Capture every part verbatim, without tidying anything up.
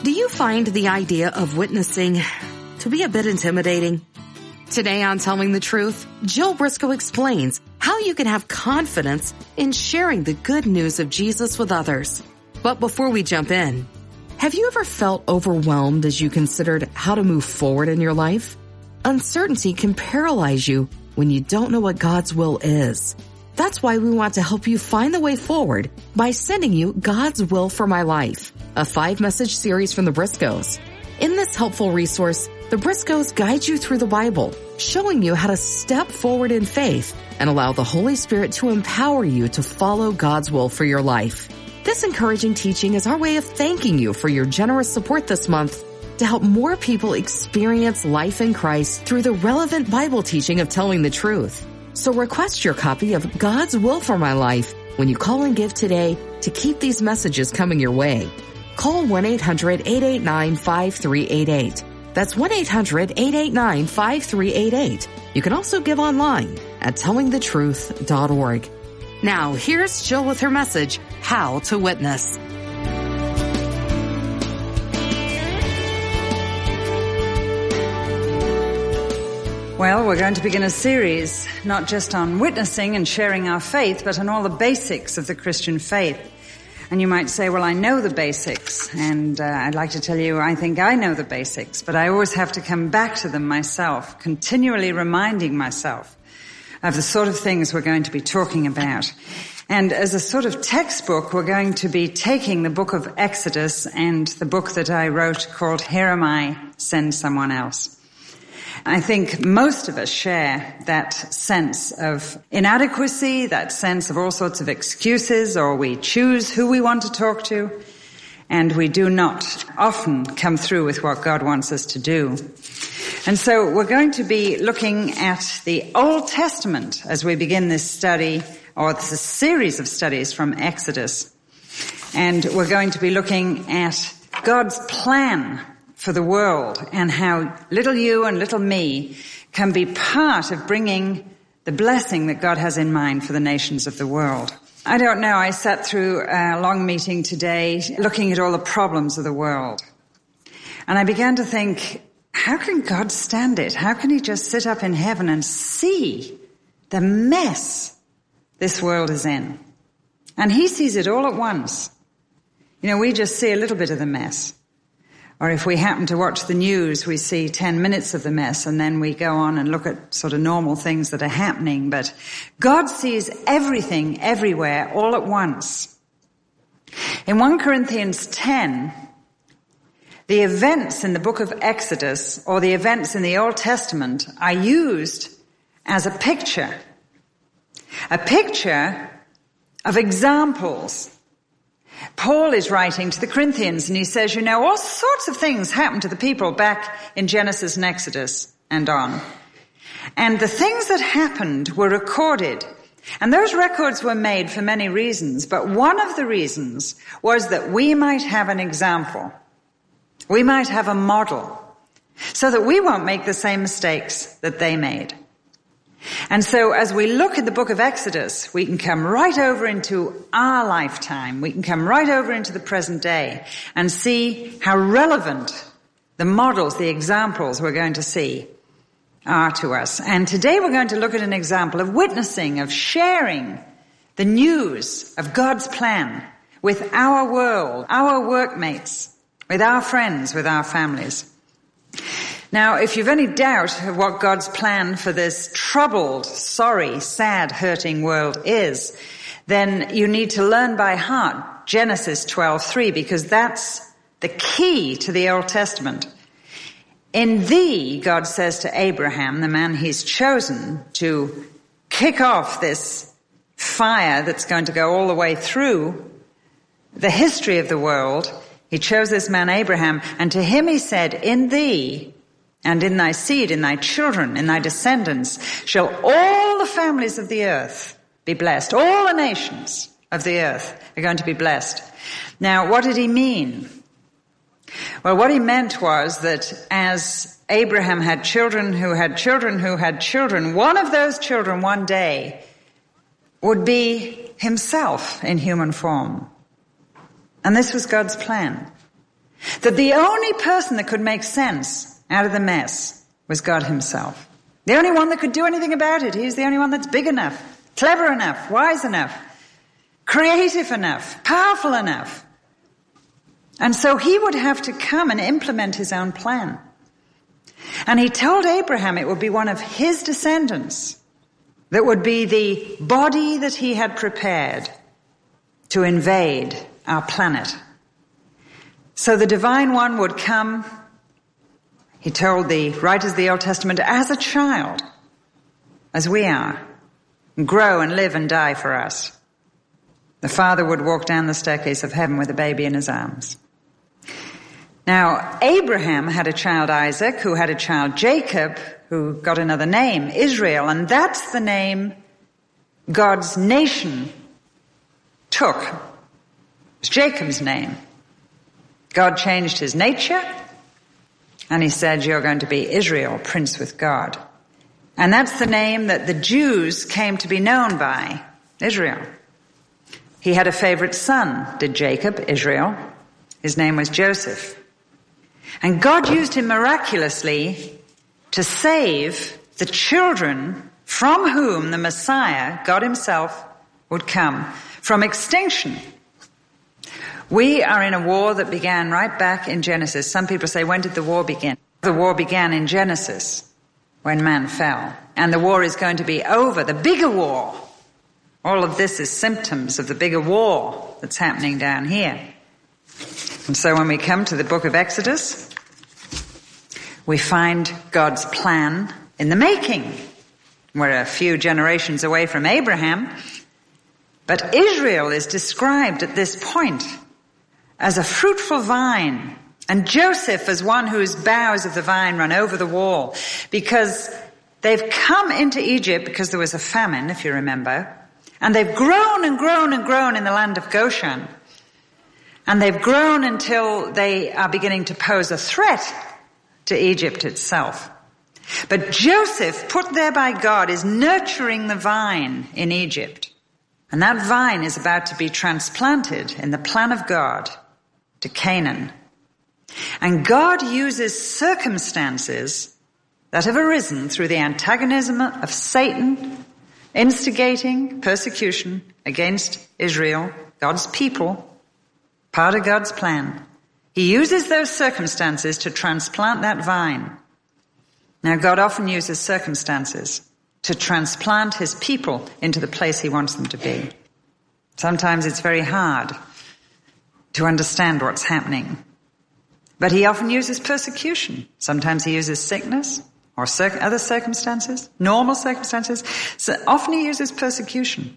Do you find the idea of witnessing to be a bit intimidating? Today on Telling the Truth, Jill Briscoe explains how you can have confidence in sharing the good news of Jesus with others. But before we jump in, have you ever felt overwhelmed as you considered how to move forward in your life? Uncertainty can paralyze you when you don't know what God's will is. That's why we want to help you find the way forward by sending you God's Will for My Life, a five-message series from the Briscoes. In this helpful resource, the Briscoes guide you through the Bible, showing you how to step forward in faith and allow the Holy Spirit to empower you to follow God's will for your life. This encouraging teaching is our way of thanking you for your generous support this month to help more people experience life in Christ through the relevant Bible teaching of Telling the Truth. So request your copy of God's Will for My Life when you call and give today to keep these messages coming your way. Call one eight hundred, eight eight nine, five three eight eight. That's one eight hundred, eight eight nine, five three eight eight. You can also give online at telling the truth dot org. Now, here's Jill with her message, How to Witness. Well, we're going to begin a series not just on witnessing and sharing our faith, but on all the basics of the Christian faith. And you might say, well, I know the basics, and uh, I'd like to tell you I think I know the basics, but I always have to come back to them myself, continually reminding myself of the sort of things we're going to be talking about. And as a sort of textbook, we're going to be taking the book of Exodus and the book that I wrote called Here Am I, Send Someone Else. I think most of us share that sense of inadequacy, that sense of all sorts of excuses, or we choose who we want to talk to, and we do not often come through with what God wants us to do. And so we're going to be looking at the Old Testament as we begin this study, or this series of studies from Exodus. And we're going to be looking at God's plan for the world and how little you and little me can be part of bringing the blessing that God has in mind for the nations of the world. I don't know, I sat through a long meeting today looking at all the problems of the world. And I began to think, how can God stand it? How can he just sit up in heaven and see the mess this world is in? And he sees it all at once. You know, we just see a little bit of the mess. Or if we happen to watch the news, we see ten minutes of the mess, and then we go on and look at sort of normal things that are happening. But God sees everything, everywhere, all at once. In First Corinthians ten, the events in the book of Exodus, or the events in the Old Testament, are used as a picture. A picture of examples. Paul is writing to the Corinthians and he says, you know, all sorts of things happened to the people back in Genesis and Exodus and on. And the things that happened were recorded. And those records were made for many reasons. But one of the reasons was that we might have an example. We might have a model so that we won't make the same mistakes that they made. And so as we look at the book of Exodus, we can come right over into our lifetime. We can come right over into the present day and see how relevant the models, the examples we're going to see are to us. And today we're going to look at an example of witnessing, of sharing the news of God's plan with our world, our workmates, with our friends, with our families. Now, if you've any doubt of what God's plan for this troubled, sorry, sad, hurting world is, then you need to learn by heart Genesis twelve three, because that's the key to the Old Testament. In thee, God says to Abraham, the man he's chosen to kick off this fire that's going to go all the way through the history of the world. He chose this man Abraham, and to him he said, in thee, and in thy seed, in thy children, in thy descendants, shall all the families of the earth be blessed. All the nations of the earth are going to be blessed. Now, what did he mean? Well, what he meant was that as Abraham had children who had children who had children, one of those children one day would be himself in human form. And this was God's plan. that the only person that could make sense out of the mess was God himself. The only one that could do anything about it. He's the only one that's big enough, clever enough, wise enough, creative enough, powerful enough. And so he would have to come and implement his own plan. And he told Abraham it would be one of his descendants that would be the body that he had prepared to invade our planet. So the divine one would come, he told the writers of the Old Testament, as a child, as we are, and grow and live and die for us. The Father would walk down the staircase of heaven with a baby in his arms. Now, Abraham had a child Isaac, who had a child Jacob, who got another name, Israel, and that's the name God's nation took. It was Jacob's name. God changed his nature, and he said, you're going to be Israel, prince with God. And that's the name that the Jews came to be known by, Israel. He had a favorite son, did Jacob, Israel. His name was Joseph. And God used him miraculously to save the children from whom the Messiah, God himself, would come, from extinction. We are in a war that began right back in Genesis. Some people say, when did the war begin? The war began in Genesis, when man fell. And the war is going to be over, the bigger war. All of this is symptoms of the bigger war that's happening down here. And so when we come to the book of Exodus, we find God's plan in the making. We're a few generations away from Abraham, but Israel is described at this point as a fruitful vine, and Joseph as one whose boughs of the vine run over the wall, because they've come into Egypt because there was a famine, if you remember, and they've grown and grown and grown in the land of Goshen. And they've grown until they are beginning to pose a threat to Egypt itself. But Joseph, put there by God, is nurturing the vine in Egypt. And that vine is about to be transplanted in the plan of God to Canaan. And God uses circumstances that have arisen through the antagonism of Satan, instigating persecution against Israel, God's people, part of God's plan. He uses those circumstances to transplant that vine. Now, God often uses circumstances to transplant his people into the place he wants them to be. Sometimes it's very hard to understand what's happening. But he often uses persecution. Sometimes he uses sickness or cir- other circumstances, normal circumstances. So often he uses persecution.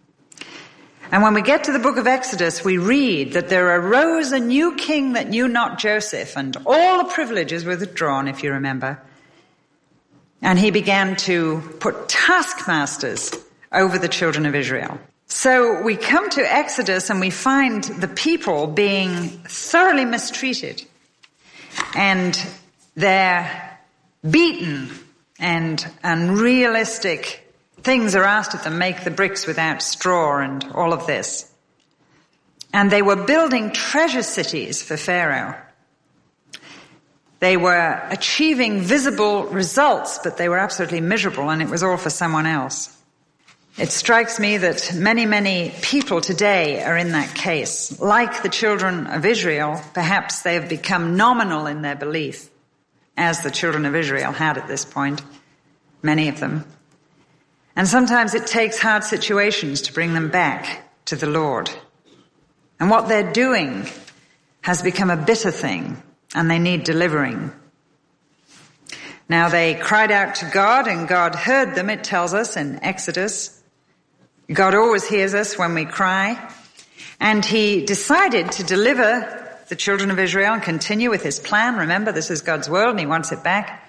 And when we get to the book of Exodus, we read that there arose a new king that knew not Joseph, and all the privileges were withdrawn, if you remember. And he began to put taskmasters over the children of Israel. So we come to Exodus and we find the people being thoroughly mistreated. And they're beaten, and unrealistic things are asked of them, make the bricks without straw and all of this. And they were building treasure cities for Pharaoh. They were achieving visible results, but they were absolutely miserable, and it was all for someone else. It strikes me that many, many people today are in that case. Like the children of Israel, perhaps they have become nominal in their belief, as the children of Israel had at this point, many of them. And sometimes it takes hard situations to bring them back to the Lord. And what they're doing has become a bitter thing, and they need delivering. Now they cried out to God, and God heard them, it tells us in Exodus. God always hears us when we cry. And he decided to deliver the children of Israel and continue with his plan. Remember, this is God's world, and he wants it back.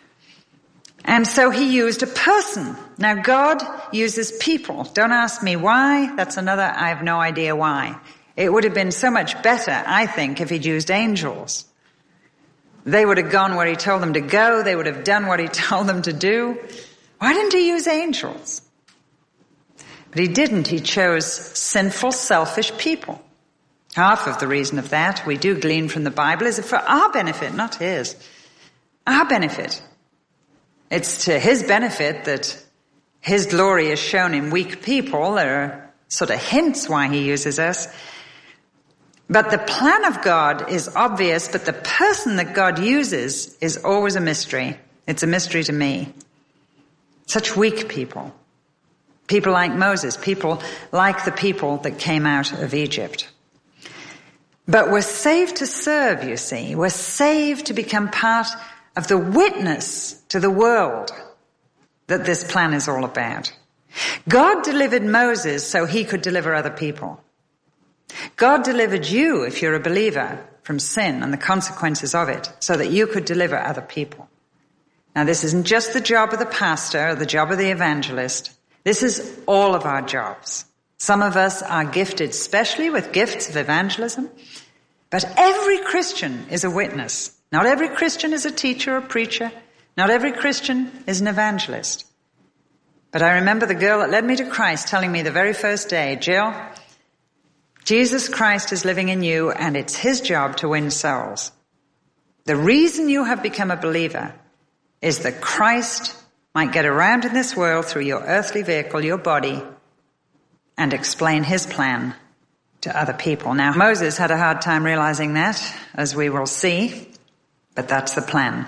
And so he used a person. Now God uses people. Don't ask me why. That's another, I have no idea why. It would have been so much better, I think, if he'd used angels. They would have gone where he told them to go. They would have done what he told them to do. Why didn't he use angels? But he didn't. He chose sinful, selfish people. Half of the reason of that, we do glean from the Bible, is for our benefit, not his. Our benefit. It's to his benefit that his glory is shown in weak people. There are sort of hints why he uses us. But the plan of God is obvious, but the person that God uses is always a mystery. It's a mystery to me. Such weak people. People like Moses, people like the people that came out of Egypt. But we're saved to serve, you see. We're saved to become part of the witness to the world that this plan is all about. God delivered Moses so he could deliver other people. God delivered you, if you're a believer, from sin and the consequences of it, so that you could deliver other people. Now, this isn't just the job of the pastor or the job of the evangelist. This is all of our jobs. Some of us are gifted especially with gifts of evangelism, but every Christian is a witness. Not every Christian is a teacher or preacher. Not every Christian is an evangelist. But I remember the girl that led me to Christ telling me the very first day, Jill, Jesus Christ is living in you and it's his job to win souls. The reason you have become a believer is that Christ might get around in this world through your earthly vehicle, your body, and explain his plan to other people. Now, Moses had a hard time realizing that, as we will see, but that's the plan.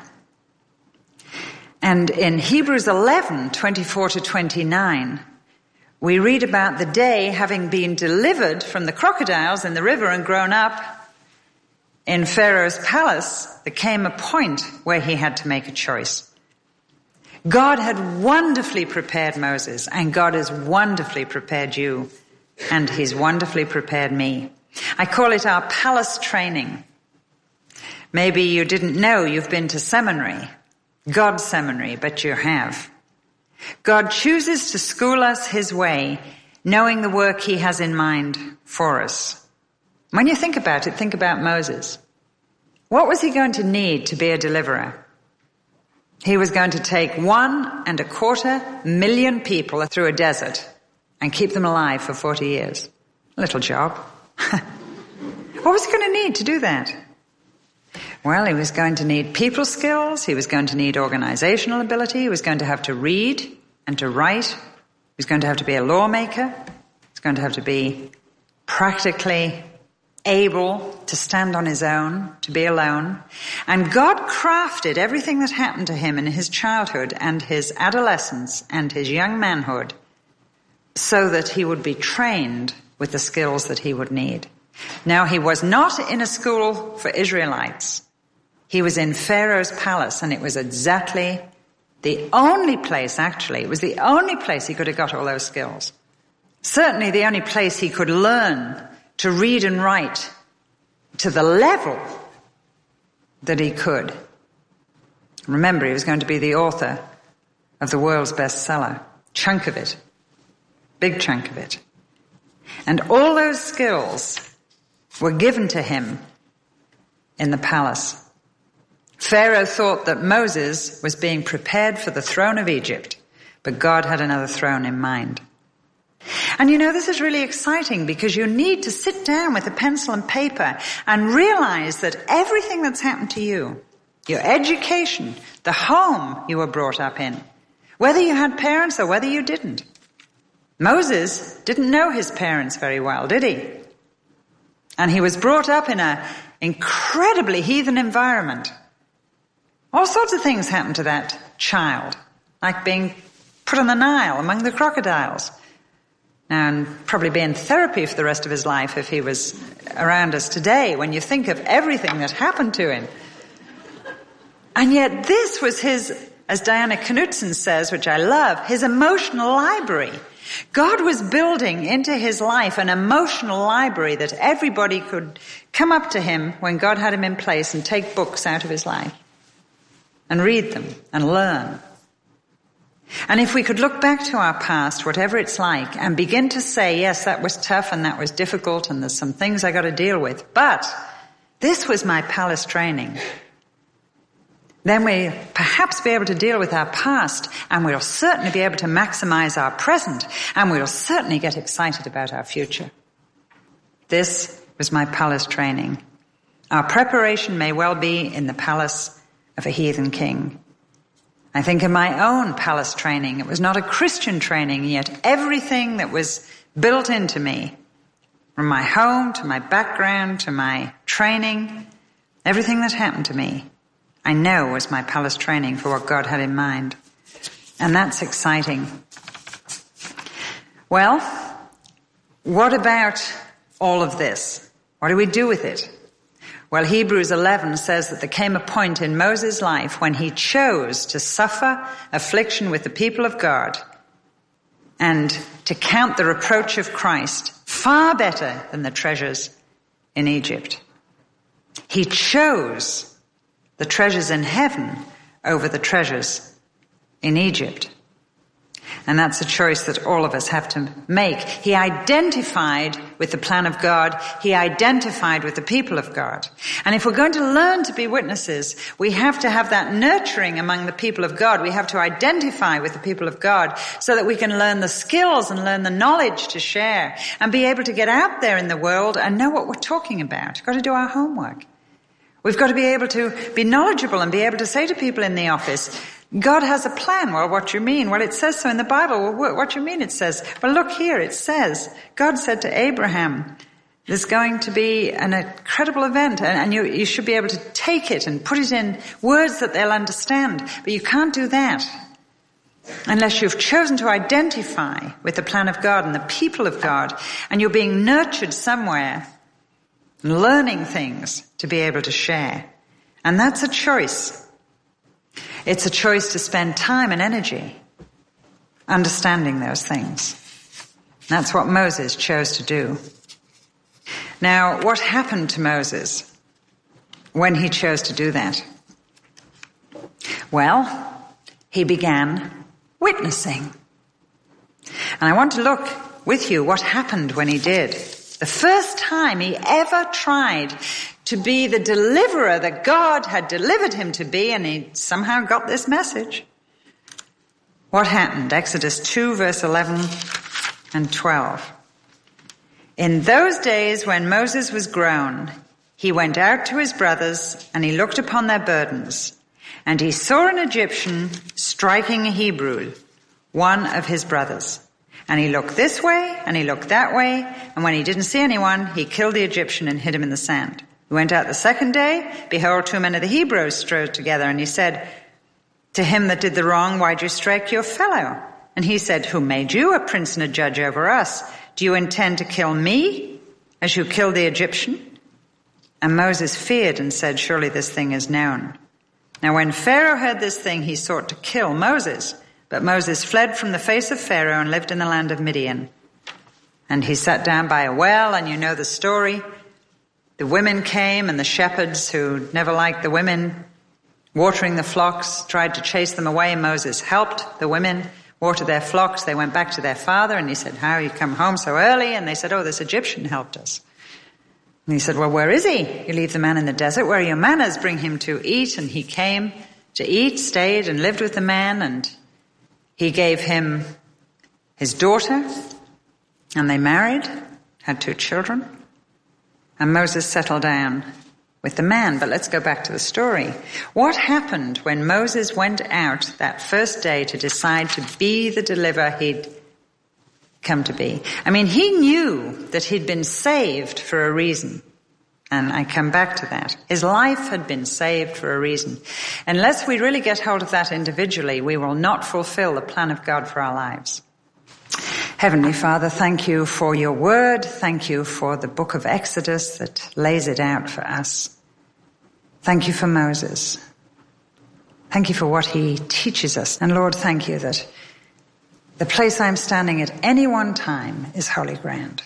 And in Hebrews eleven, twenty-four to twenty-nine, we read about the day having been delivered from the crocodiles in the river and grown up in Pharaoh's palace, there came a point where he had to make a choice. God had wonderfully prepared Moses, and God has wonderfully prepared you, and he's wonderfully prepared me. I call it our palace training. Maybe you didn't know you've been to seminary, God's seminary, but you have. God chooses to school us his way, knowing the work he has in mind for us. When you think about it, think about Moses. What was he going to need to be a deliverer? He was going to take one and a quarter million people through a desert and keep them alive for forty years. Little job. What was he going to need to do that? Well, he was going to need people skills. He was going to need organizational ability. He was going to have to read and to write. He was going to have to be a lawmaker. He was going to have to be practically able to stand on his own, to be alone. And God crafted everything that happened to him in his childhood and his adolescence and his young manhood so that he would be trained with the skills that he would need. Now, he was not in a school for Israelites. He was in Pharaoh's palace, and it was exactly the only place, actually, it was the only place he could have got all those skills. Certainly the only place he could learn to read and write to the level that he could. Remember, he was going to be the author of the world's bestseller. Chunk of it. Big chunk of it. And all those skills were given to him in the palace. Pharaoh thought that Moses was being prepared for the throne of Egypt, but God had another throne in mind. And you know, this is really exciting because you need to sit down with a pencil and paper and realize that everything that's happened to you, your education, the home you were brought up in, whether you had parents or whether you didn't. Moses didn't know his parents very well, did he? And he was brought up in an incredibly heathen environment. All sorts of things happened to that child, like being put on the Nile among the crocodiles. And probably be in therapy for the rest of his life if he was around us today, when you think of everything that happened to him. And yet this was his, as Diana Knudsen says, which I love, his emotional library. God was building into his life an emotional library that everybody could come up to him when God had him in place and take books out of his life and read them and learn. And if we could look back to our past, whatever it's like, and begin to say, yes, that was tough and that was difficult and there's some things I got to deal with, but this was my palace training, then we'll perhaps be able to deal with our past, and we'll certainly be able to maximize our present, and we'll certainly get excited about our future. This was was my palace training. Our preparation may well be in the palace of a heathen king. I think of my own palace training. It was not a Christian training, yet everything that was built into me, from my home to my background to my training, everything that happened to me, I know was my palace training for what God had in mind. And that's exciting. Well, what about all of this? What do we do with it? Well, Hebrews eleven says that there came a point in Moses' life when he chose to suffer affliction with the people of God and to count the reproach of Christ far better than the treasures in Egypt. He chose the treasures in heaven over the treasures in Egypt. And that's a choice that all of us have to make. He identified with the plan of God. He identified with the people of God. And if we're going to learn to be witnesses, we have to have that nurturing among the people of God. We have to identify with the people of God so that we can learn the skills and learn the knowledge to share and be able to get out there in the world and know what we're talking about. We've got to do our homework. We've got to be able to be knowledgeable and be able to say to people in the office, God has a plan. Well, what do you mean? Well, it says so in the Bible. Well, what do you mean it says? Well, look here, it says, God said to Abraham, there's going to be an incredible event, and you, you should be able to take it and put it in words that they'll understand. But you can't do that unless you've chosen to identify with the plan of God and the people of God, and you're being nurtured somewhere, learning things to be able to share. And that's a choice. It's a choice to spend time and energy understanding those things. That's what Moses chose to do. Now, what happened to Moses when he chose to do that? Well, he began witnessing. And I want to look with you what happened when he did. The first time he ever tried to be the deliverer that God had delivered him to be, and he somehow got this message. What happened? Exodus two, verse eleven and twelve. In those days when Moses was grown, he went out to his brothers, and he looked upon their burdens, and he saw an Egyptian striking a Hebrew, one of his brothers. And he looked this way, and he looked that way, and when he didn't see anyone, he killed the Egyptian and hid him in the sand. He went out the second day, behold, two men of the Hebrews strode together, and he said to him that did the wrong, why do you strike your fellow? And he said, who made you a prince and a judge over us? Do you intend to kill me as you killed the Egyptian? And Moses feared and said, surely this thing is known. Now when Pharaoh heard this thing, he sought to kill Moses. But Moses fled from the face of Pharaoh and lived in the land of Midian. And he sat down by a well, and you know the story. The women came, and the shepherds who never liked the women watering the flocks tried to chase them away. Moses helped the women water their flocks. They went back to their father, and he said, how you come home so early? And they said, oh, this Egyptian helped us. And he said, well, where is he? You leave the man in the desert. Where are your manners? Bring him to eat. And he came to eat, stayed, and lived with the man, and he gave him his daughter, and they married, had two children. And Moses settled down with the man. But let's go back to the story. What happened when Moses went out that first day to decide to be the deliverer he'd come to be? I mean, he knew that he'd been saved for a reason. And I come back to that. His life had been saved for a reason. Unless we really get hold of that individually, we will not fulfill the plan of God for our lives. Heavenly Father, thank you for your word. Thank you for the book of Exodus that lays it out for us. Thank you for Moses. Thank you for what he teaches us. And Lord, thank you that the place I'm standing at any one time is holy ground.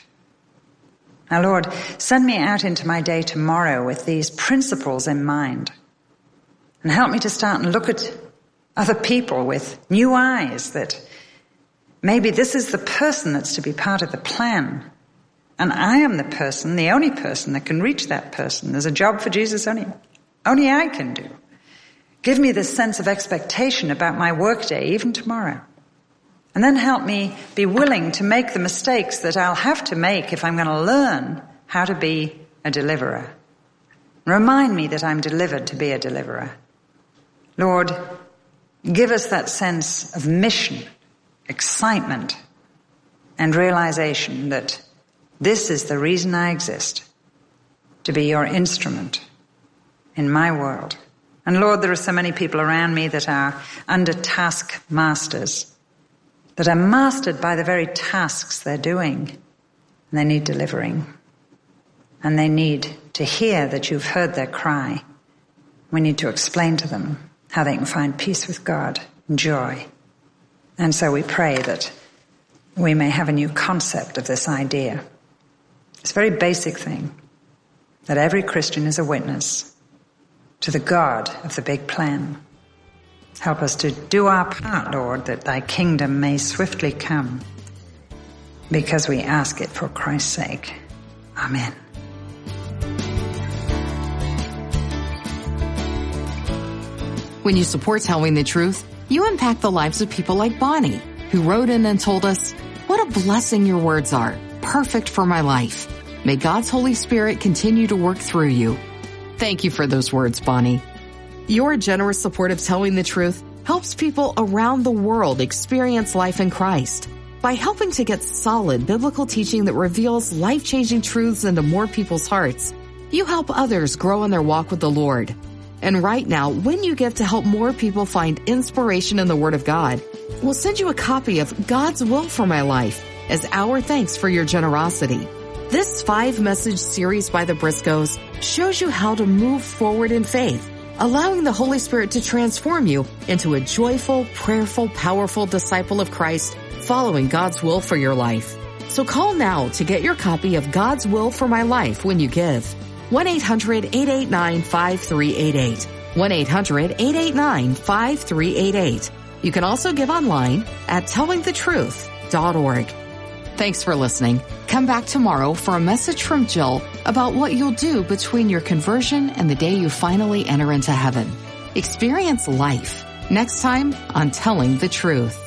Now, Lord, send me out into my day tomorrow with these principles in mind, and help me to start and look at other people with new eyes, that maybe this is the person that's to be part of the plan, and I am the person, the only person that can reach that person. There's a job for Jesus only, only I can do. Give me this sense of expectation about my workday, even tomorrow. And then help me be willing to make the mistakes that I'll have to make if I'm going to learn how to be a deliverer. Remind me that I'm delivered to be a deliverer. Lord, give us that sense of mission, excitement, and realization that this is the reason I exist, to be your instrument in my world. And Lord, there are so many people around me that are under task masters, that are mastered by the very tasks they're doing. And they need delivering. And they need to hear that you've heard their cry. We need to explain to them how they can find peace with God and joy. And so we pray that we may have a new concept of this idea. It's a very basic thing, that every Christian is a witness to the God of the big plan. Help us to do our part, Lord, that thy kingdom may swiftly come, because we ask it for Christ's sake. Amen. When you support Telling the Truth, you impact the lives of people like Bonnie, who wrote in and told us, "What a blessing your words are, perfect for my life. May God's Holy Spirit continue to work through you." Thank you for those words, Bonnie. Your generous support of Telling the Truth helps people around the world experience life in Christ. By helping to get solid biblical teaching that reveals life-changing truths into more people's hearts, you help others grow in their walk with the Lord. And right now, when you give to help more people find inspiration in the Word of God, we'll send you a copy of God's Will for My Life as our thanks for your generosity. This five-message series by the Briscoes shows you how to move forward in faith, allowing the Holy Spirit to transform you into a joyful, prayerful, powerful disciple of Christ, following God's will for your life. So call now to get your copy of God's Will for My Life when you give. one eight hundred, eight eight nine, five three eight eight. one eight hundred, eight eight nine, five three eight eight. You can also give online at telling the truth dot org. Thanks for listening. Come back tomorrow for a message from Jill about what you'll do between your conversion and the day you finally enter into heaven. Experience life next time on Telling the Truth.